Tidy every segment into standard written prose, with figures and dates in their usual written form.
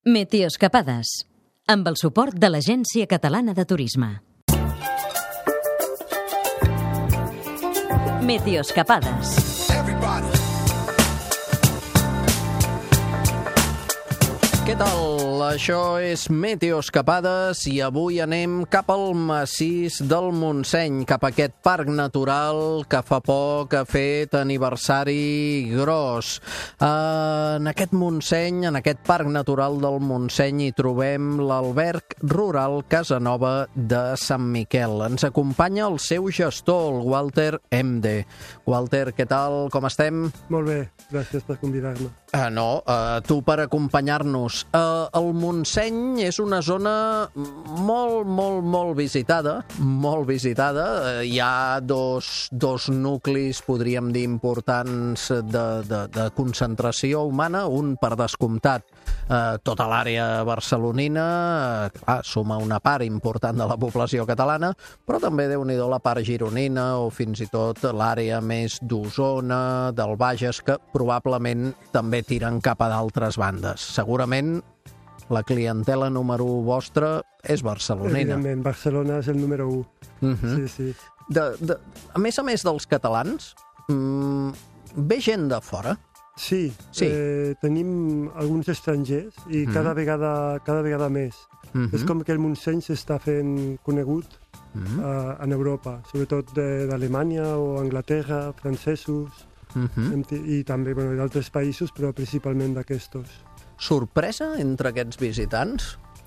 Meteoscapades, amb el suport de l'Agència Catalana de Turisme. Meteoscapades. Què tal? Això és Meteoscapades i avui anem cap al massís del Montseny, cap a aquest parc natural que fa poc ha fet aniversari gros. En aquest Montseny, en aquest parc natural del Montseny, hi trobem l'alberg rural Casanova de Sant Miquel. Ens acompanya el seu gestor, el Walter Emde. Walter, què tal? Com estem? Molt bé, gràcies per convidar-me. Tu per acompanyar-nos. El Montseny és una zona molt visitada, molt visitada. Hi ha dos nuclis, podríem dir, importants de concentració humana. Un, per descomptat, tota l'àrea barcelonina, suma una part important de la població catalana, però també, Déu-n'hi-do, la part gironina o fins i tot l'àrea més d'Osona, del Bages, que probablement també tiren cap a d'altres bandes. Segurament la clientela número 1 vostra és barcelonina. Evidentment, Barcelona és el número 1. Sí. A més dels catalans, ve gent de fora? Sí. Tenim alguns estrangers i cada vegada més. És com que el Montseny s'està fent conegut en Europa, sobretot d'Alemanya o Anglaterra, francesos, i també d'altres països, però principalment d'aquestos. Sorpresa entre aquests visitants?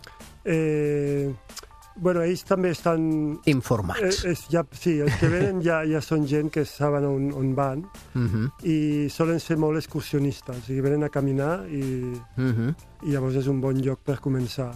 Ells també estan informats. Sí, els que venen ja són gent que saben on van i solen ser molt excursionistes. I venen a caminar i llavors és un bon lloc per començar.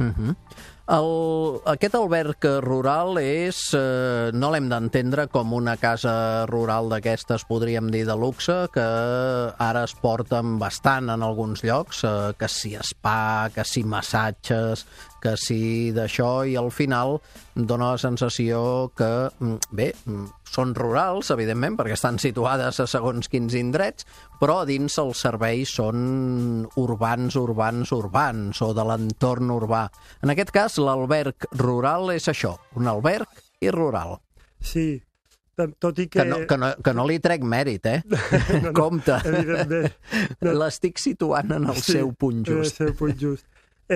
Aquest alberg rural no l'hem d'entendre com una casa rural d'aquestes, podríem dir, de luxe, que ara es porten bastant en alguns llocs, que si spa, que si massatges, que si d'això, i al final dona la sensació que, bé, són rurals, evidentment, perquè estan situades a segons quins indrets, però a dins els serveis són urbans, o de l'entorn urbà. En aquest cas, l'alberg rural és això, un alberg i rural. Sí, tot i que... Que no li trec mèrit, No, compte. Evidentment. L'estic situant en el seu punt just. En el seu punt just.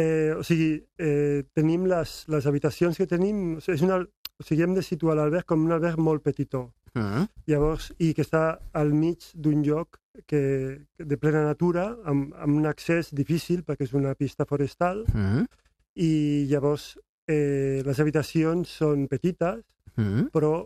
Tenim les habitacions que tenim... hem de situar l'alberg com un alberg molt petitó. Llavors, i que està al mig d'un lloc de plena natura, amb un accés difícil, perquè és una pista forestal, i llavors les habitacions són petites, però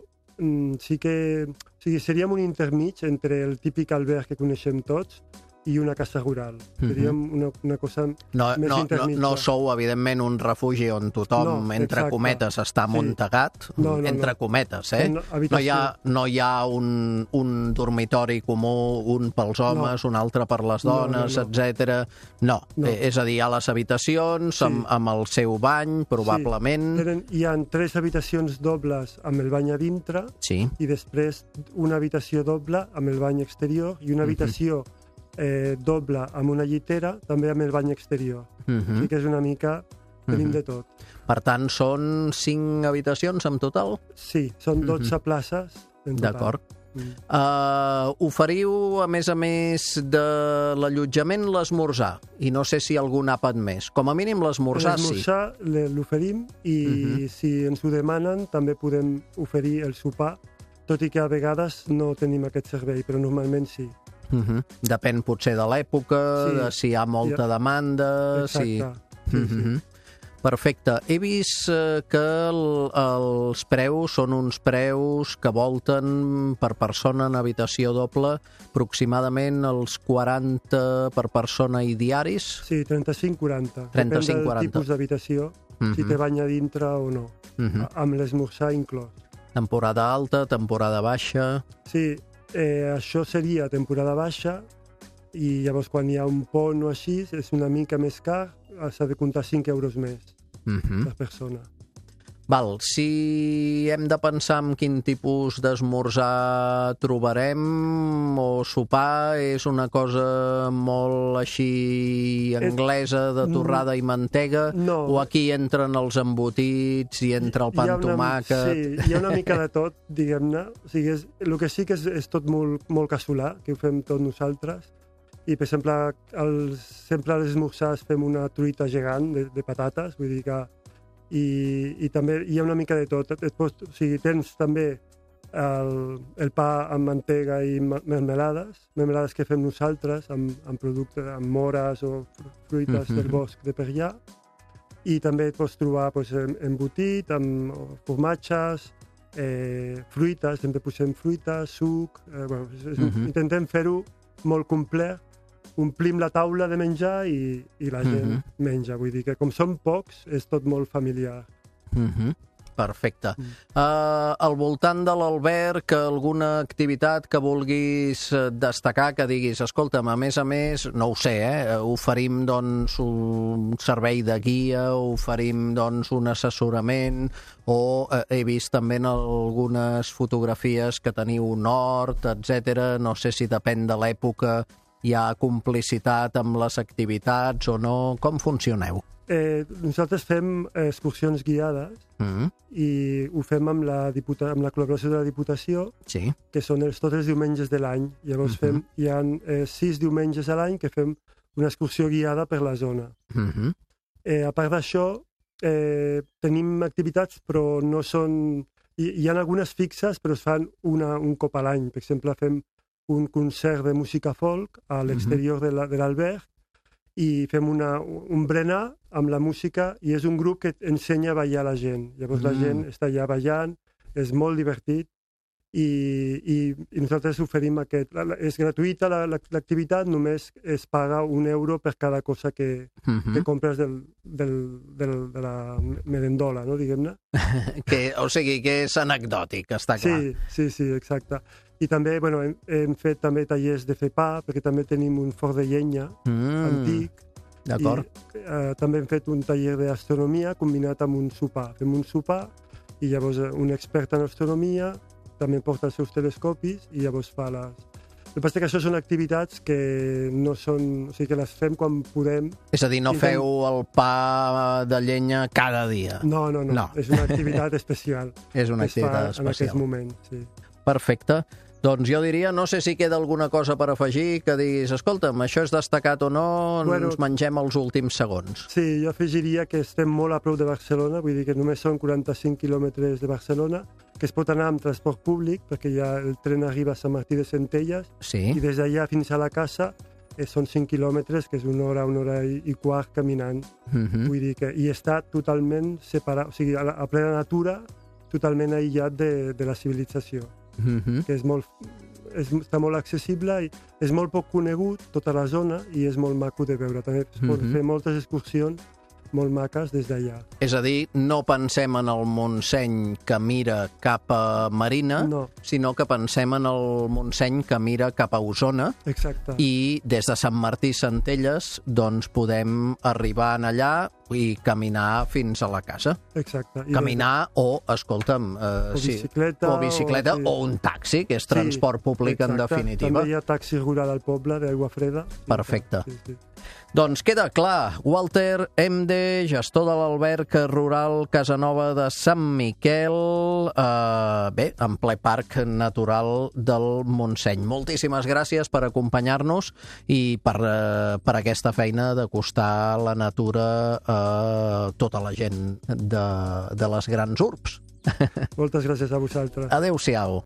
seríem un intermig entre el típic alberg que coneixem tots i una casa rural. Seríem una cosa més intermitja. No sou, evidentment, un refugi on tothom, entre cometes, està amuntegat, entre cometes, No hi ha un dormitori comú, un pels homes, un altre per les dones, etc. No, és a dir, hi ha les habitacions amb el seu bany, probablement. Hi ha 3 habitacions dobles amb el bany a dintre i després una habitació doble amb el bany exterior i una habitació doble amb una llitera, també amb el bany exterior. Així que és una mica... Tenim de tot. Per tant, són 5 habitacions en total? Sí, són 12 places en total. D'acord. Oferiu, a més de l'allotjament, l'esmorzar. I no sé si algun àpat més. Com a mínim l'esmorzar, sí. L'esmorzar l'oferim i si ens ho demanen també podem oferir el sopar, tot i que a vegades no tenim aquest servei, però normalment sí. Depèn potser de l'època, de si hi ha molta demanda... Exacte. Perfecte. He vist que els preus són uns preus que volten per persona en habitació doble aproximadament els 40 per persona i diaris? Sí, 35-40. 35-40. Depèn del tipus d'habitació, si té bany a dintre o no, amb l'esmorzar inclòs. Temporada alta, temporada baixa... Sí, això seria temporada baixa i llavors quan hi ha un pont o així és una mica més car, s'ha de comptar 5 euros més per persona. Val, si hem de pensar en quin tipus d'esmorzar trobarem o sopar, és una cosa molt així anglesa, de torrada i mantega, o aquí entren els embotits i entra el pa amb tomàquet? Sí, hi ha una mica de tot, diguem-ne. O sigui, el que sí que és tot molt casolà, que ho fem tot nosaltres. I, per exemple, sempre als esmorzars fem una truita gegant de patates, vull dir que... I també hi ha una mica de tot. O sigui, tens també el pa amb mantega i melmelades que fem nosaltres, amb productes, amb mores o fruites del bosc de per allà. I també et pots trobar embotit, amb formatges, fruites, sempre posem fruites, suc... Intentem fer-ho molt complet, omplim la taula de menjar i la gent menja. Vull dir que com som pocs, és tot molt familiar. Perfecte. Al voltant de l'alberg, alguna activitat que vulguis destacar, que diguis, escolta'm, a més, no ho sé, oferim doncs un servei de guia, oferim doncs un assessorament, o he vist també en algunes fotografies que teniu un hort, etc. No sé si depèn de l'època, hi ha complicitat amb les activitats o no? Com funcioneu? Nosaltres fem excursions guiades i ho fem amb la col·laboració de la Diputació, que són tots els diumenges de l'any. Llavors hi ha 6 diumenges a l'any que fem una excursió guiada per la zona. A part d'això, tenim activitats, però no són... Hi ha algunes fixes, però es fan un cop a l'any. Per exemple, fem un concert de música folk a l'exterior de l'alberg i fem un berenar amb la música i és un grup que ensenya a ballar la gent. Llavors la gent està allà ballant, és molt divertit i nosaltres oferim aquest... És gratuïta l'activitat, només es paga €1 per cada cosa que compres de la merendola, no, diguem-ne. O sigui, que és anecdòtic, està clar. Sí, exacte. I també hem fet també tallers de fer pa, perquè també tenim un forn de llenya antic. D'acord. També hem fet un taller d'astronomia combinat amb un sopar. Fem un sopar i llavors un expert en astronomia també porta els seus telescopis i llavors fa les... El que passa és que això són activitats que no són... O sigui, que les fem quan podem. És a dir, no feu el pa de llenya cada dia. No. És una activitat especial. És una activitat especial. En aquest moment, sí. Perfecte. Doncs jo diria, no sé si queda alguna cosa per afegir, que diguis, escolta'm, això és destacat o no, ens mengem els últims segons. Sí, jo afegiria que estem molt a prop de Barcelona, vull dir que només són 45 quilòmetres de Barcelona, que es pot anar amb transport públic, perquè ja el tren arriba a Sant Martí de Centelles, i des d'allà fins a la casa són 5 quilòmetres, que és una hora i quart caminant. Vull dir que i està totalment separat, o sigui, a plena natura, totalment aïllat de la civilització. Que està molt accessible i és molt poc conegut tota la zona i és molt maco de veure. També es pot fer moltes excursions molt maques des d'allà. És a dir, no pensem en el Montseny que mira cap a Marina, sinó que pensem en el Montseny que mira cap a Osona. Exacte. I des de Sant Martí Centelles doncs podem arribar allà i caminar fins a la casa. Exacte. Caminar o, escolta'm, o bicicleta o un taxi, que és transport públic en definitiva. També hi ha taxi rural al poble d'Aigua Freda. Perfecte. Doncs queda clar, Walter Emde, gestor de l'alberg rural Casanova de Sant Miquel, en ple parc natural del Montseny. Moltíssimes gràcies per acompanyar-nos i per aquesta feina d'acostar la natura a tota la gent de les grans urbs. Moltes gràcies a vosaltres. Adéu-siau.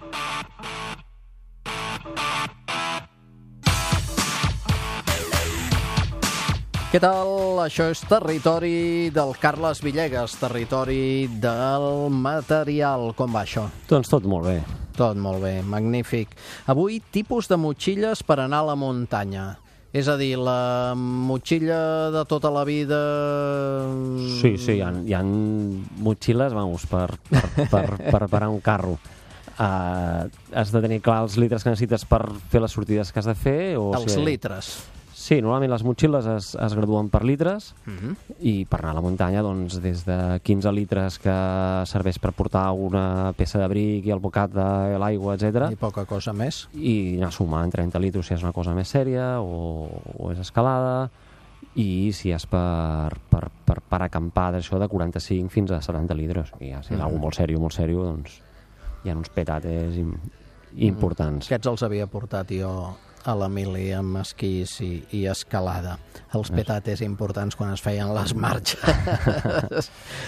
Què tal? Això és territori del Carles Villegas, territori del material. Com va això? Doncs tot molt bé. Tot molt bé, magnífic. Avui, tipus de motxilles per anar a la muntanya. És a dir, la motxilla de tota la vida... Sí, hi ha motxilles, vamos, per parar un carro. Has de tenir clar els litres que necessites per fer les sortides que has de fer? Els litres. Sí, normalment les motxilles es graduen per litres i per anar a la muntanya doncs, des de 15 litres que serveix per portar una peça d'abric i el bocat de l'aigua, etc. I poca cosa més. I anar sumant 30 litres si és una cosa més sèria o és escalada, i si és per acampar d'això de 45 fins a 70 litres. I ja, si és alguna molt sèrio, doncs hi ha uns petates importants. Aquests els havia portat jo a l'Emili amb esquís i escalada. Els petates importants quan es feien les marxes.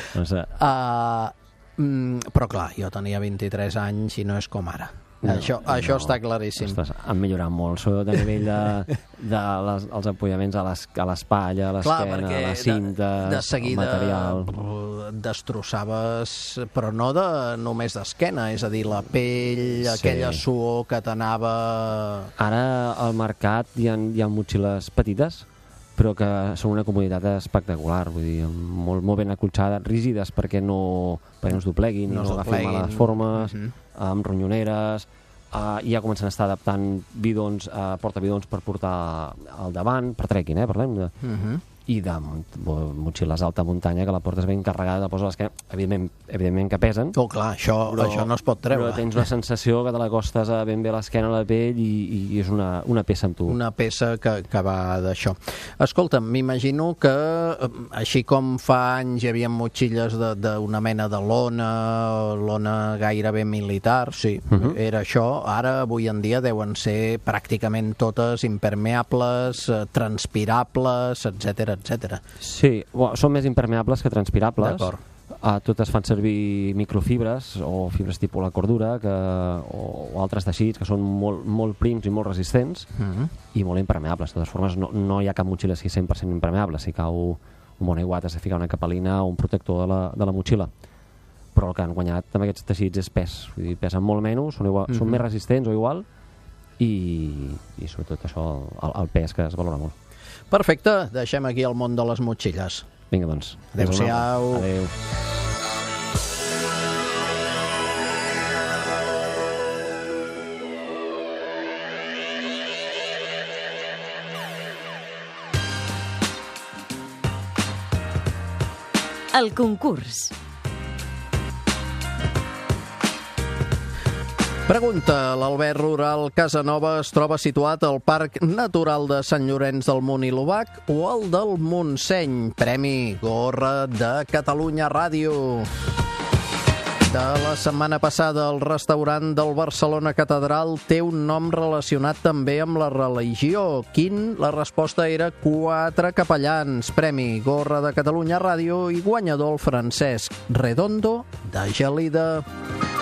Però clar, jo tenia 23 anys i no és com ara. Això està claríssim. Ostres, han millorat molt, sobretot a nivell dels apoyaments a l'espatlla, a l'esquena, a la cinta, de seguida el material. Destrossaves, però no només d'esquena, és a dir, la pell, aquella suor que t'anava... Ara al mercat hi ha motxilles petites, però que són una comoditat espectacular, vull dir, molt ben acotxades, rígides perquè no es dobleguin, no agafin males formes, amb ronyoneres, i ja comencen a estar adaptant portabidons per portar al davant, per trekking, parlem de... I de motxilles d'alta muntanya que la portes ben carregada, la poses a l'esquena, evidentment que pesen. Oh, clar, això no es pot treure. Però tens una sensació que te l'acostes ben bé a l'esquena, a la pell, i és una peça amb tu. Una peça que va d'això. Escolta'm, m'imagino que, així com fa anys hi havia motxilles d'una mena de lona gairebé militar, sí, era això. Ara, avui en dia, deuen ser pràcticament totes impermeables, transpirables, etc. Sí, són més impermeables que transpirables. D'acord. Totes fan servir microfibres o fibres tipus la cordura o altres teixits que són molt prims i molt resistents i molt impermeables. De totes formes, no hi ha cap motxilla 100% impermeable. Si cau un bon aiguat has de ficar una capelina o un protector de la motxilla. Però el que han guanyat amb aquests teixits és pes. Vull dir, pesen molt menys, són més resistents o igual, i sobretot això, el pes, que es valora molt. Perfecte, deixem aquí el món de les motxilles. Vinga, doncs. Adéu-siau. Adéu. El concurs. Pregunta, l'Albert Rural Casanova es troba situat al Parc Natural de Sant Llorenç del Munt i l'Obac o el del Montseny? Premi Gorra de Catalunya Ràdio. De la setmana passada, el restaurant del Barcelona Catedral té un nom relacionat també amb la religió. Quin? La resposta era 4 capellans. Premi Gorra de Catalunya Ràdio i guanyador el Francesc Redondo de Gelida.